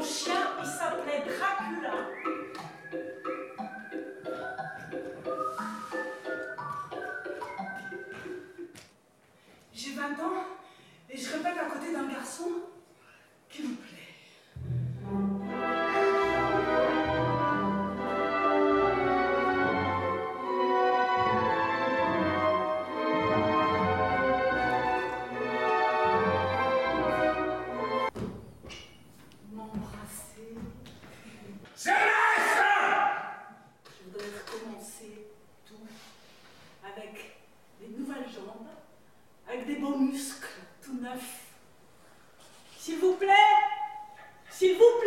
chien, il s'appelait Dracula. J'ai 20 ans et je répète à côté d'un garçon qui me plaît. Je voudrais recommencer tout avec des nouvelles jambes, avec des beaux muscles tout neufs. S'il vous plaît, s'il vous plaît.